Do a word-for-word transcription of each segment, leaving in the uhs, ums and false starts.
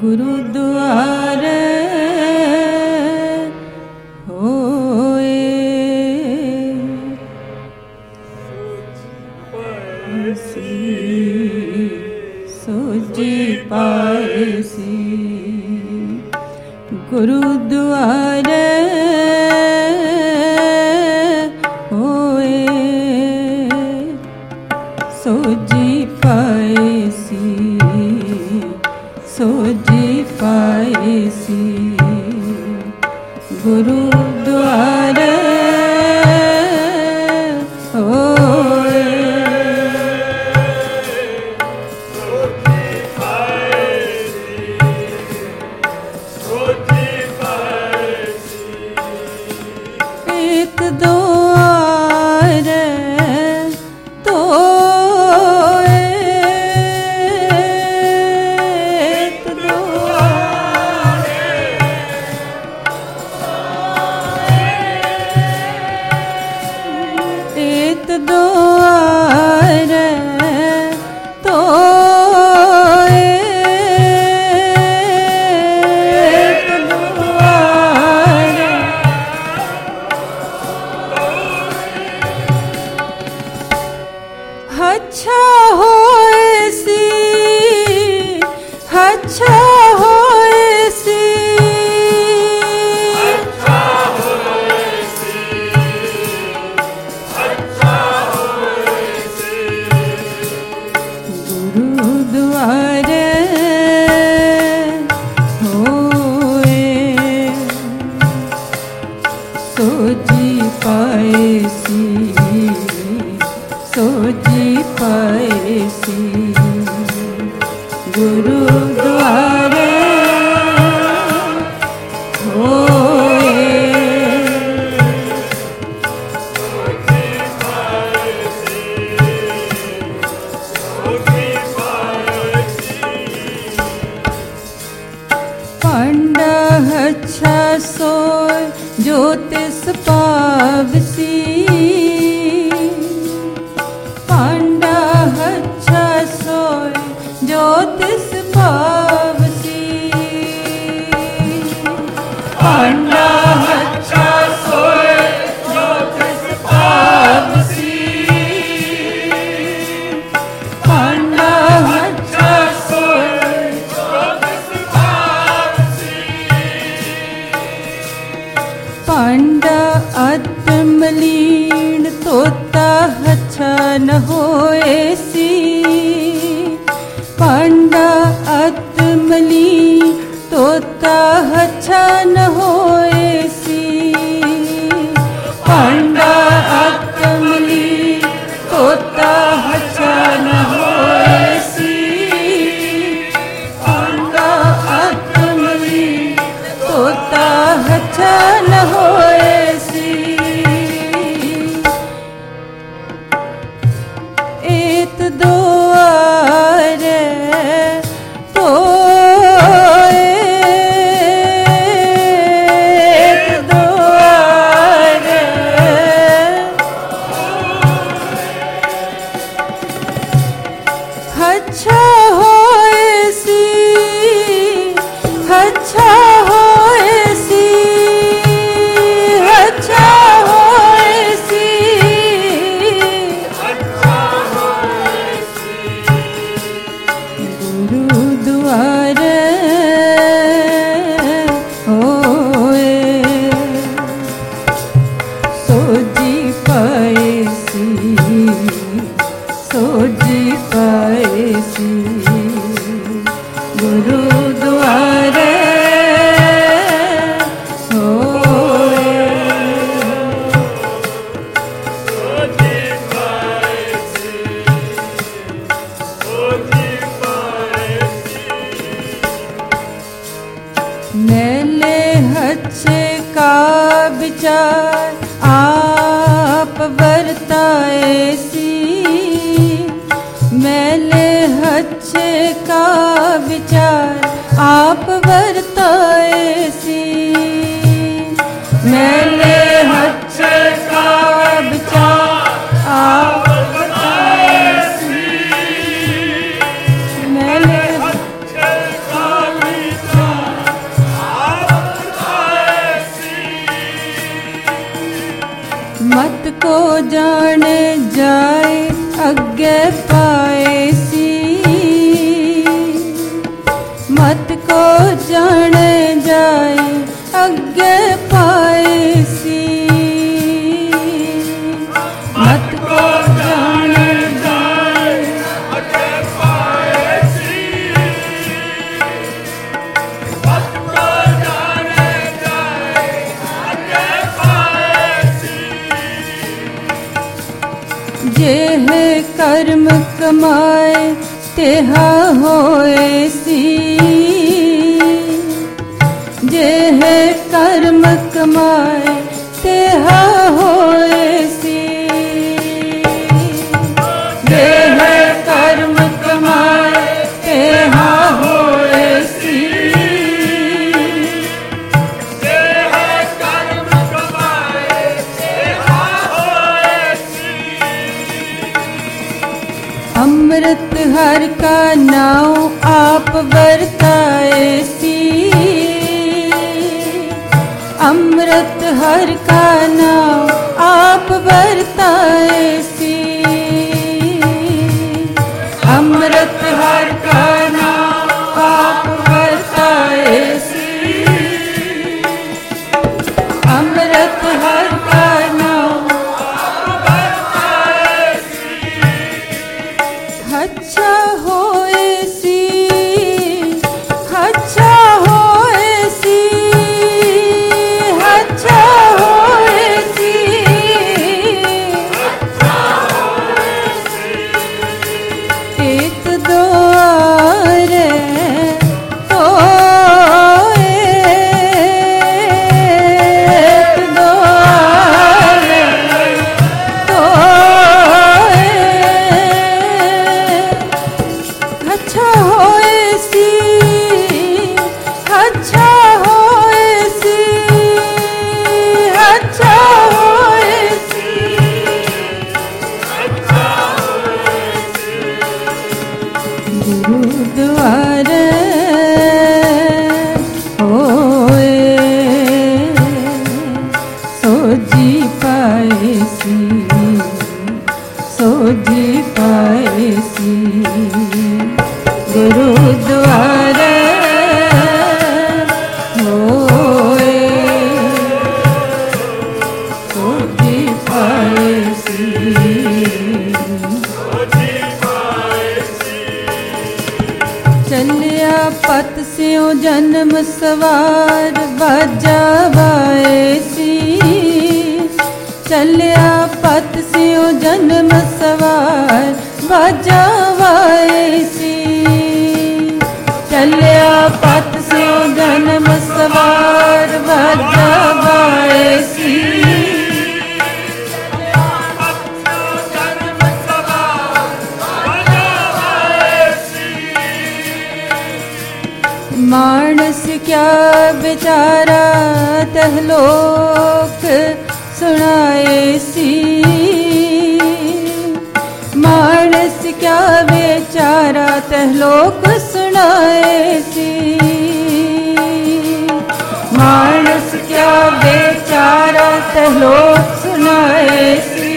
गुरुद्वारे होए सोजी पायसी गुरुद्वारे होए सोजी पायसी सोजी पायसी गुरुद्वारे होए एक दो अच्छा होएसी अच्छा होएसी अच्छा होएसी अच्छा होएसी गुरुद्वारे होए सोजी पायसी सोजी पायसी गुरुद्वारे होए सोजी पायसी सोजी पायसी पांडा अच्छा सोय ज्योतिष पावसी पांडा अच्छा सोय ज्योतिष पावसी पांडा अच्छा सोय ज्योतिष पावसी पांडा अच्छा सोय ज्योतिष पावसी पांडा आत्मलीन तोता अच्छा न होएसी पांडा आत्मलीन तोता अच्छा न होएसी पांडा आत्मलीन तोता अच्छा न होएसी पांडा आत्मलीन तोता अच्छा न होएसी एक दो आरे तो एक दो आरे अच्छा होएसी अच्छा होएसी अच्छा होएसी गुरुद्वारे होए सोजी पायसी सोजी पायसी गुरुद्वारे होए सोजी पायसी सोजी मेले हच्छे का विचार आप वर्ताएसी मेले हच्छे का विचार आप वर्ताएसी मेले हच्छे का विचार आप वर्ताएसी मेले हच्छे का जाने जाए अग्गे पाए सी, मत को जाने जाए अग्गे पाए सी, मत को जाने जाए अग्गे पाए सी, मत को जाने जाए अग्गे पाए सी। जेह कर्म कमाए तेहा होए सी, जेह कर्म कमाए तेहा होए सी, जेह कर्म कमाए तेहा होए सी, जेह कर्म कमाए तेहा होए सी। अमृत हर का नाम आप बरताए सी, अमृत हर का नाम आप बरताए सी, अमृत हर का नाम आप बरताए सी, अमृत हर का नाम आप बरताए सी। अच्छा होए सी, अच्छा होए सी, अच्छा होए सी, अच्छा होए सी। एक दो रे तो एक दो रे तो अच्छा होए सी, अच्छा होए सी, अच्छा होए सी, अच्छा होए सी। गुरुद्वारे होए सो जी पाए सी, सो जी पाए सी, गुरुद्वारे होए सो जी पाए सी, सो जी पाए सी। चलिया पत स्यों जन्म सवार बाजा बाए सी, चलिया पत स्यों जन्म सवार बाजा बाए सी, चलिया पत स्यों जन्म सवार बाजा बाए सी, मानस क्या बेचारा तहलोक सुनाए सी, मानस क्या बेचारा तहलोक सुनाए सी, मानस क्या बेचारा तहलोक सुनाए सी,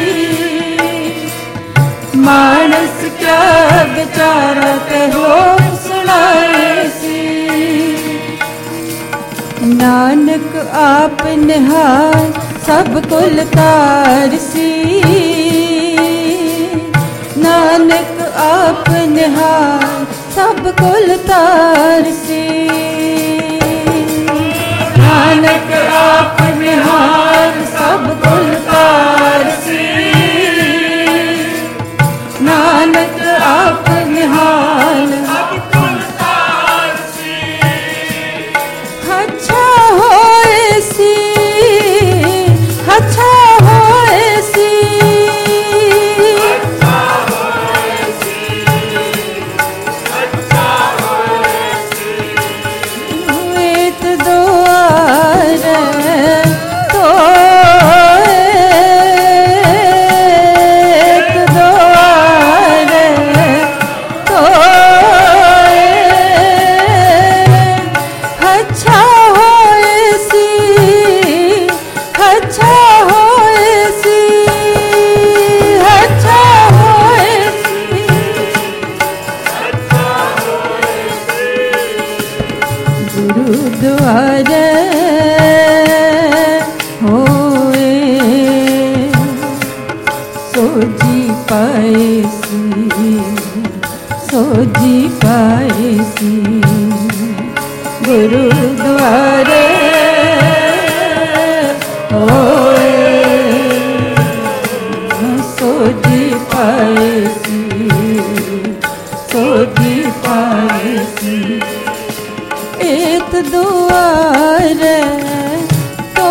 मानस क्या बेचारा तहलोक सुनाए सी। नानक आप निहाल सब कुल कार सी, नानक आप निहाल सब कुल तार सी, नानक आप निहाल सब कुल तार सी, नानक आप निहाल सब कुल तार सी। अच्छा होए सी, अच्छा होए सी, अच्छा होए सी, अच्छा होए सी। वेत दो रे तो द्वारे होए सोजी पाएसी सोजी पाएसी गुरुद्वारे होए सोजी पाएसी सोजी पाएसी एक द्वारे तो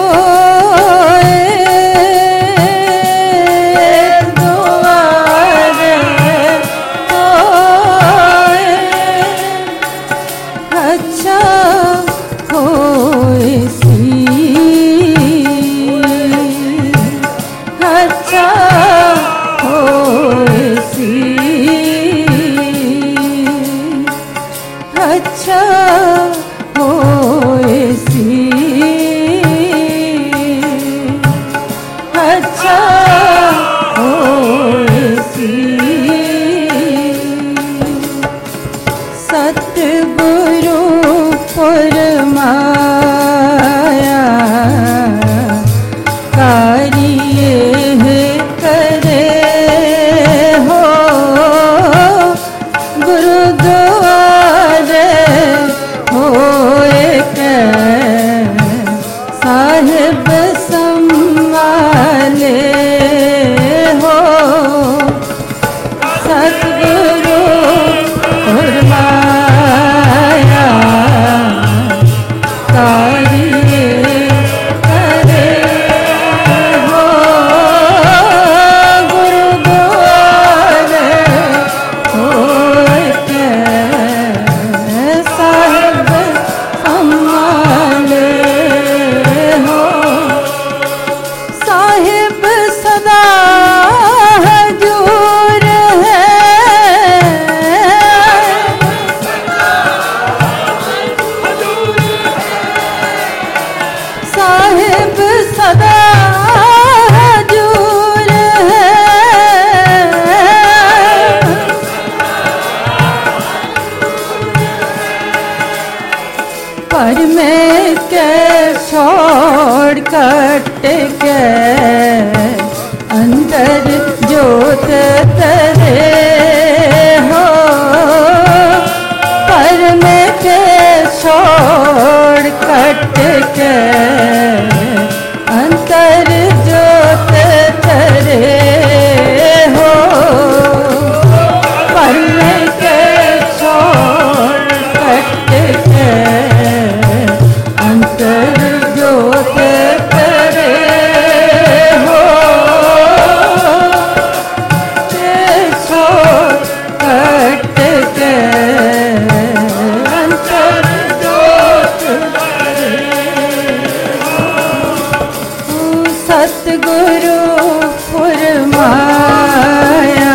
सतगुरु फरमाया कारिये करे हो गुरुद्वारे होए के साहिब संभाले हो सतगुरु फरमाया कारिये करे हो गुरुद्वारे होए के साहिब संभाले हो साहिब सदा हजूर है साहिब सदा हजूर है पर मैं के छोड़ कट के अंदर जोत तेरे हो पर मैं के छोड़ कट के अंतर जोत तेरे हो पर मैं के छोड़ कट के अंतर जोत तेरे हो के छोड़ कट के अंतर जोत सतगुरु फरमाया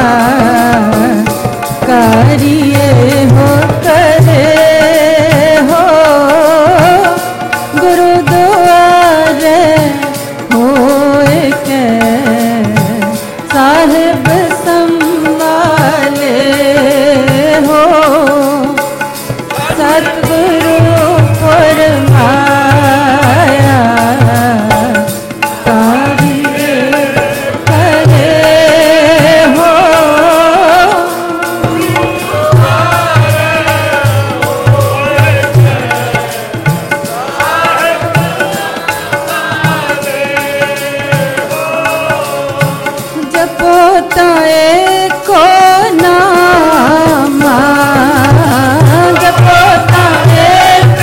कारिये हो करे हो गुरुद्वारे होए के साहिब संभाले हो सतगुरु फरमाया कारिये करे हो जपोताए को नामा जपोताए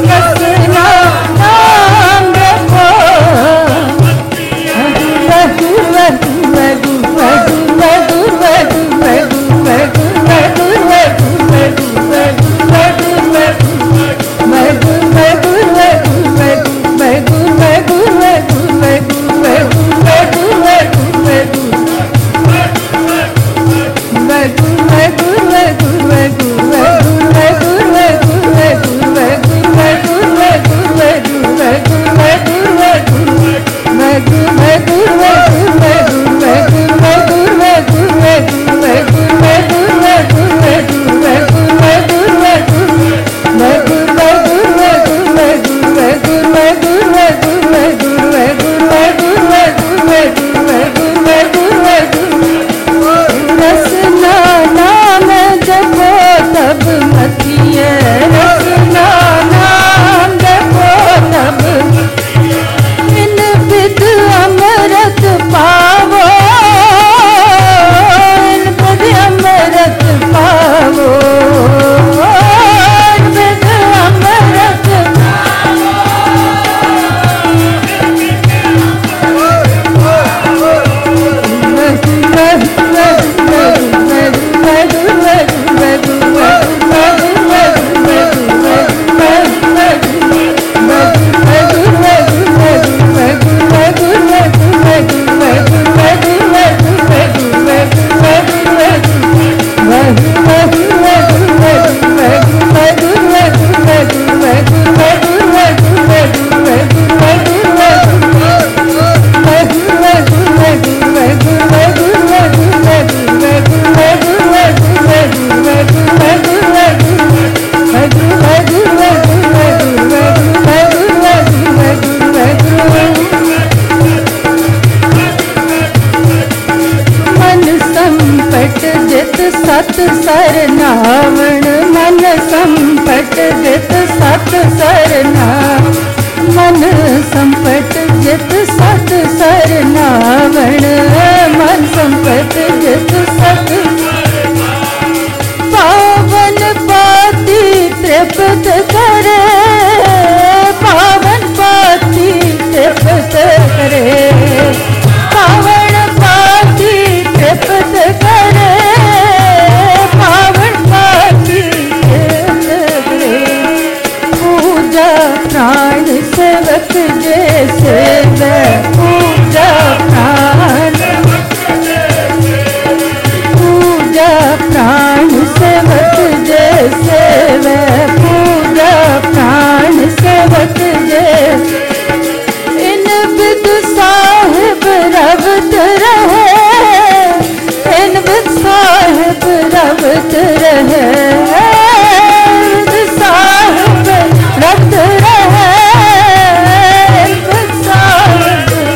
रसना नाम रखो वधु वधु वधु वधु वधु वधु वधु वधु वधु वधु वधु वधु वधु वधु सत सरनावण मन संपट जित सत सरनावण मन संपट जित सत सरनावण मन संपट जित सत पावन पाति तृप्त करे पावन पाति तृप्त करे पावन पाति तृप्त करे पावन पाति तृप्त करे पूजा प्राण सेवक जैसे पूजा प्राण पूजा प्राण सेवक जैसे पूजा प्राण सेवक जैसे इन बिद साहिब रवत रहे इन बिद साहिब रवत रहे बिद साहिब रवत रहे इन बिद साहिब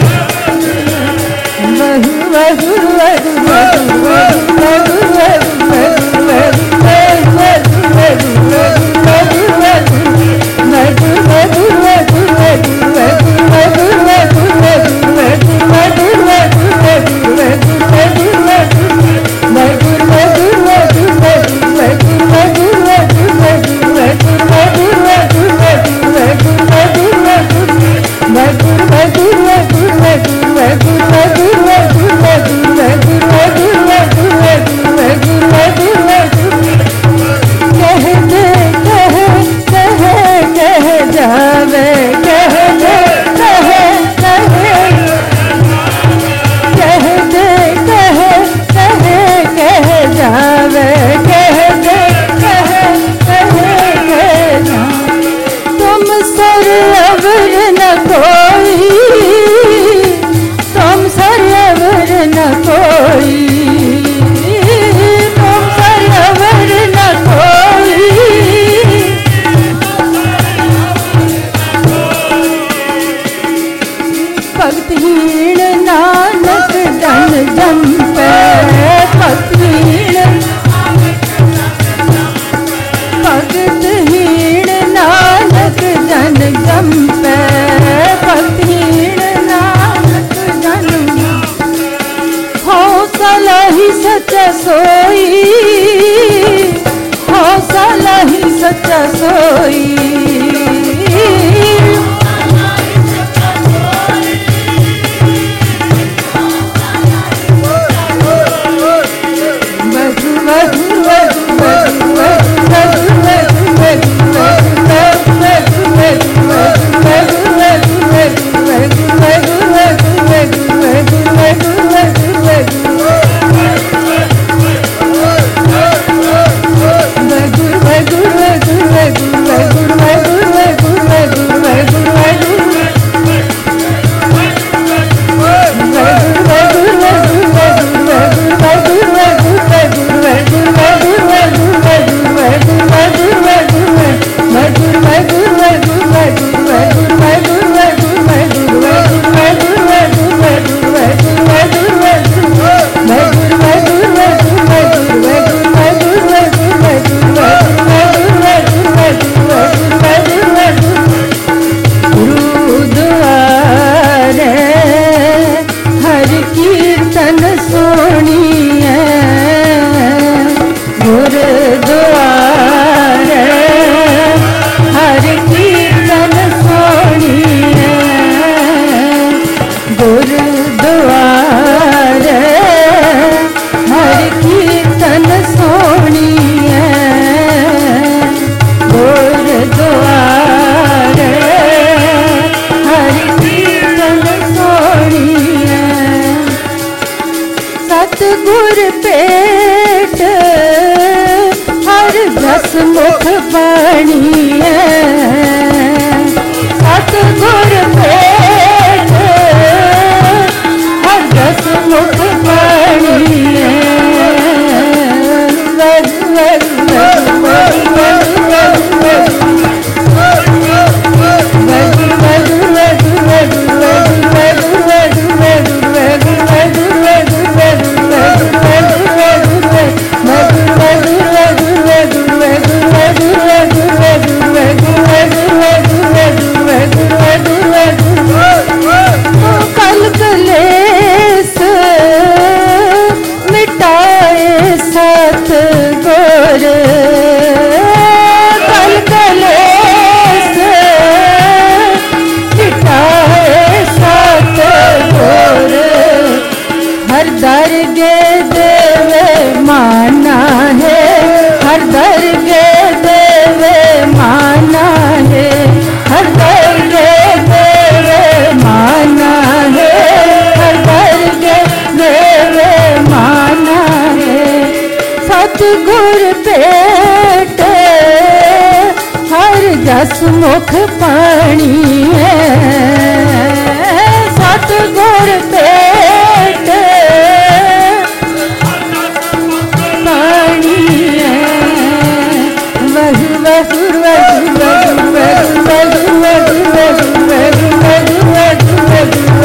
मुख पानी है सतगुर पेट पानी है वगु वगु वगु वगु वगु वगु वगु वगु वगु वगु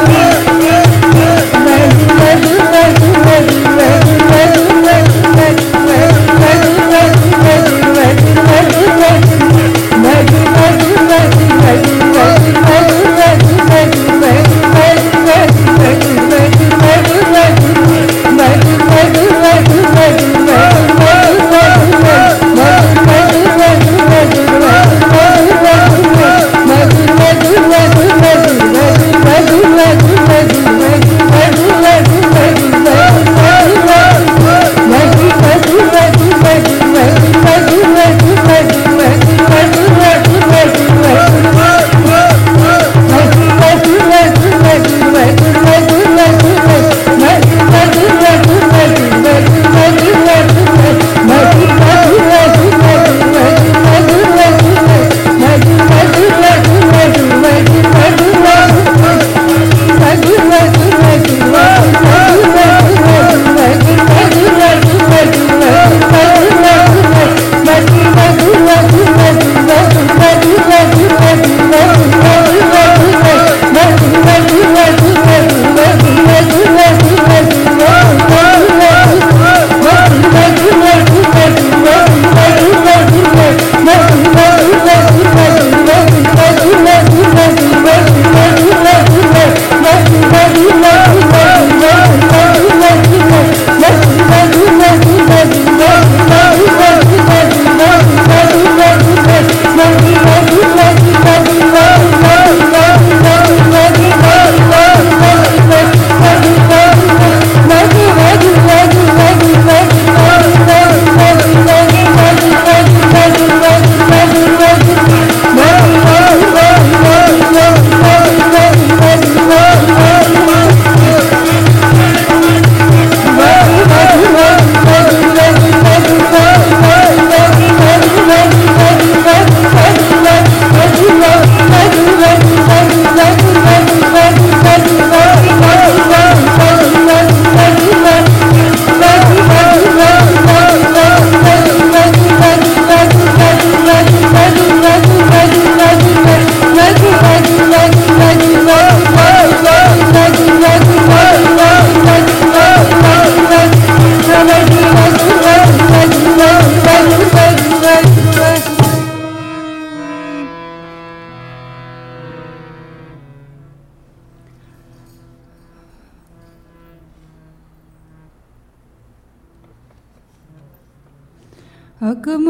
अगम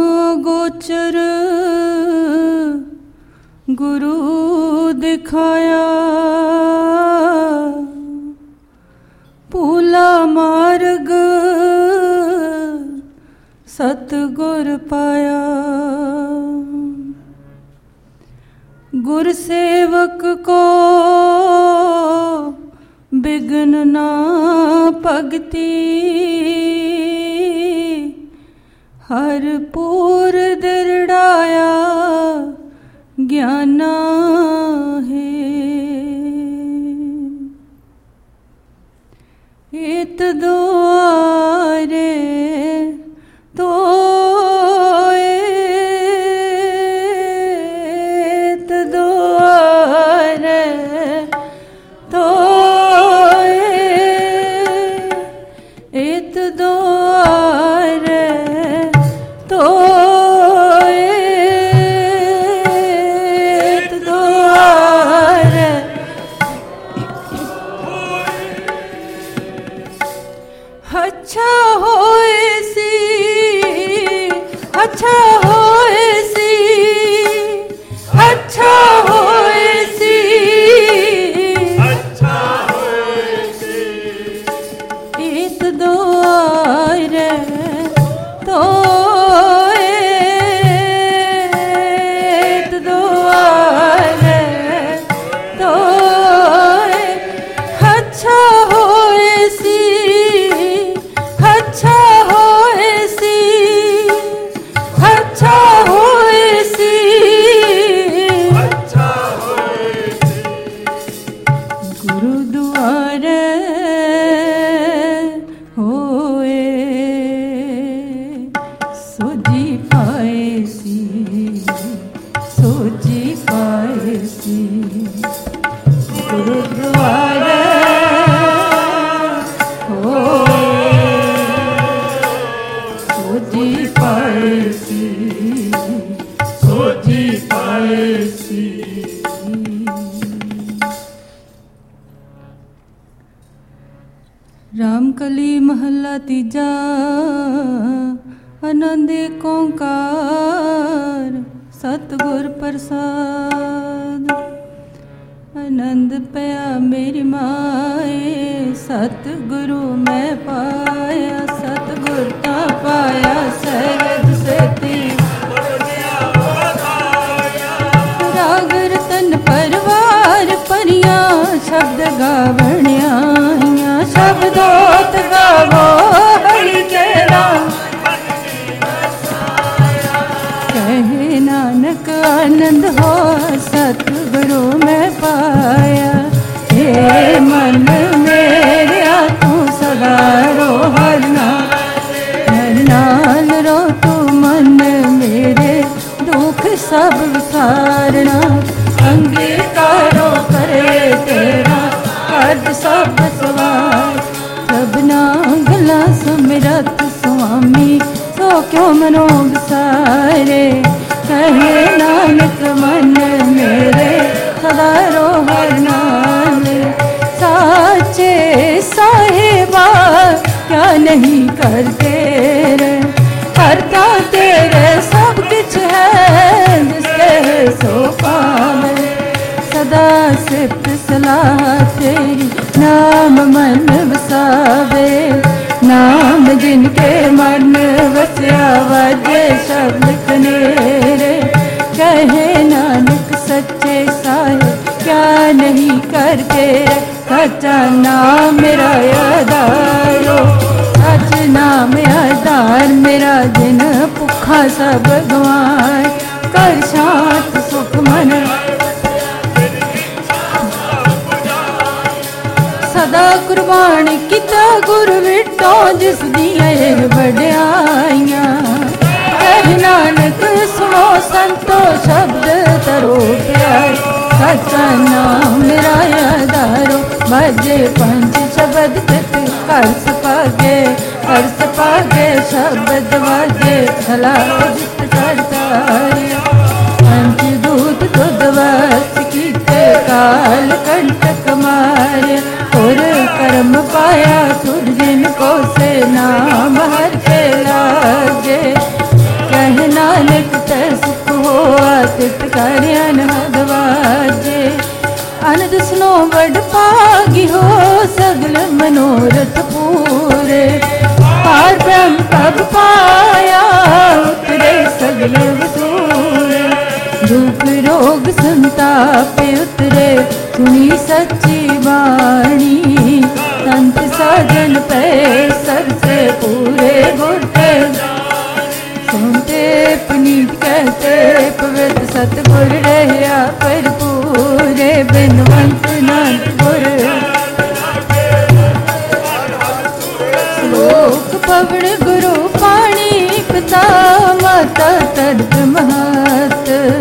गोचर गुरु दिखाया पूला मार्ग सतगुर पाया गुर सेवक को बिघ्न ना भगति हर पूर दृढ़ाया ज्ञाना है इत द्वारे तो इत द्वारे तो इत द्वारे ਸੋਜੀ ਪਾਏ ਸੀ। ਗੁਰਦੁਆਰਾ ਸੋਜੀ ਪਾਏ ਸੀ, ਸੋਜੀ ਪਾਏ ਸੀ। ਰਾਮਕਲੀ ਮਹੱਲਾ ਤੀਜਾ। ਆਨੰਦ ਏਕ ਓਂਕਾਰ ਸਤਿਗੁਰ ਪ੍ਰਸਾਦ। ਆਨੰਦ ਪਿਆ ਮੇਰੀ ਮਾਏ ਸਤਿਗੁਰੂ ਮੈਂ ਪਾਇਆ। ਸਤਿਗੁਰ ਤਾਂ ਪਾਇਆ ਸਹਿਜ ਸੇਤੀ। ਰਾਗ ਰਤਨ ਪਰਵਾਰ ਪਰੀਆਂ ਸ਼ਬਦ ਗਾਵਣਿਆ। ਸ਼ਬਦੋਤ ਗਾਵੋ ਹਰਿ ਕੇ ਨਾਮ। ਕਹੇ ਨਾਨਕ ਆਨੰਦ ਹੋ ਸਤਿਗੁਰੂ ਮੈਂ ਪਾਇਆ। ਹੇ ਮਨ ਮੇਰਿਆ ਤੂੰ ਸਦਾ ਰੋ ਹਰਿ ਨਾਮ। ਹਰਿ ਨਾਲ ਰੋ ਤੂੰ ਮਨ ਮੇਰੇ ਦੁੱਖ ਸਭ ਵਿਸਾਰਣਾ। ਅੰਗੀਕਾਰੋ ਕਰੇ ਤੇਰਾ ਕਰਦ ਸਭ ਸਵਾਰ। ਸਭਨਾ ਗੱਲਾਂ ਸੁਮਿਰਤ ਸੁਆਮੀ ਸੋ ਕਿਉ ਮਨੋ ਵਿਸਾਰੇ। ਕਹੇ ਨਾਨਕ ਮਨ ਮੇਰੇ ਸਦਾ ਰੋ ਹਰਿ ਨਾਮ। ਸਾਚੇ ਸਾਹਿਬਾ ਕਿਆ ਨਹੀਂ ਕਰ ਤੇਰੇ। ਕਰਤਾ ਤੇਰੇ ਸਭ ਕੁਛ ਹੈ ਜਿਸ ਕਹੇ ਸੋ ਪਾਵੇ। ਸਦਾ ਸਿਫਤ ਸਲਾਹ ਤੇਰੀ ਨਾਮ ਮਨ ਵਸਾਵੇ। ਨਾਮ ਜਿਨ ਕੇ ਮਨ ਵਸਿਆ ਵਾਜੇ ਸ਼ਬਦ ਕਨੇਰੇ। ਕਹੇ ਨਾਨਕ ਸੱਚੇ ਸਾਹਿਬ ਕਿਆ ਨਹੀਂ ਕਰਕੇ। ਸੱਚਾ ਨਾਮ ਮੇਰਾ ਆਧਾਰੋ। ਸੱਚ ਨਾਮ ਆਧਾਰ ਮੇਰਾ ਜਿਨ ਭੁੱਖਾ ਸਭ ਗਵਾਏ। ਕਰ ਸ਼ਾਂਤ ਸੁਖ ਮਨ ਸਦਾ ਕੁਰਬਾਨ ਕੀਤਾ ਗੁਰ ਵਿਟੋ। ਜਿਸ ਦੀਆਂ ਇਹ ਵਡਿਆਈਆਂ। ਕਹਿ ਨਾਨਕ ਸੁਣੋ ਸੰਤੋ ਸ਼ਬਦ ਤਰੋ ਪਿਆਰ। ਸੱਚਾ ਨਾਮ ਮੇਰਾ ਆਧਾਰੋ। ਬਾਜੇ ਪੰਜ ਸ਼ਬਦ ਤਿਤ ਹਰਸ ਪਾਗੇ। ਹਰਸ ਪਾਗੇ ਸ਼ਬਦ ਵਾਜੇ ਸਲਾ ਜਿਤ ਕਰਤਾਰਿਆ। ਪੰਜ ਦੂਤ ਤੁਧ ਵਸ ਕੀਤੇ ਕਾਲ ਕੰਟਕ ਮਾਰਿਆ। ਹੋਰ ਕਰਮ ਪਾਇਆ ਤੁਧ ਜਿਨ ਕੋ ਸੇ ਨਾਮ ਹਰ ਕੇ ਲਾਗੇ। ਕਹਿ ਨਾਨਕ ਤੈ ਸੁਖ ਹੋਆ ਤਿਤ ਕਰ ਅਨਹਦ ਵਾਜੇ। ਅਨੰਦ ਸੁਨੋ ਵਡ ਭਾਗੀ ਹੋ ਸਗਲ ਮਨੋਰਥ ਪੂਰੇ। ਪਾਰ ਬ੍ਰਹਮ ਪ੍ਰਭ ਪਾਇਆ ਉਤਰੇ ਸਗਲ ਵਸੂਰੇ। ਦੁਖ ਰੋਗ ਸੰਤਾਪ ਉਤਰੇ ਸੁਣੀ ਸੱਚੀ ਬਾਣੀ। ਸੰਤ ਸਾਜਨ ਪੈ ਸਭ ਸੇ ਪੂਰੇ ਗੁਰ ਕੇ। ਸੁਣਤੇ ਪਨੀਤ ਕਹਤੇ ਪਵਿੱਤ ਸਤਿਗੁਰ ਰਹਿਆ ਭਰਪੂਰੇ। ਬਿਨਵੰਤ ਨਾਨਕ ਗੁਰ ਸ਼ਲੋਕ ਪਵਨ ਗੁਰੂ ਪਾਣੀ ਪਿਤਾ ਮਾਤਾ ਤਰਤ ਮਹਤ।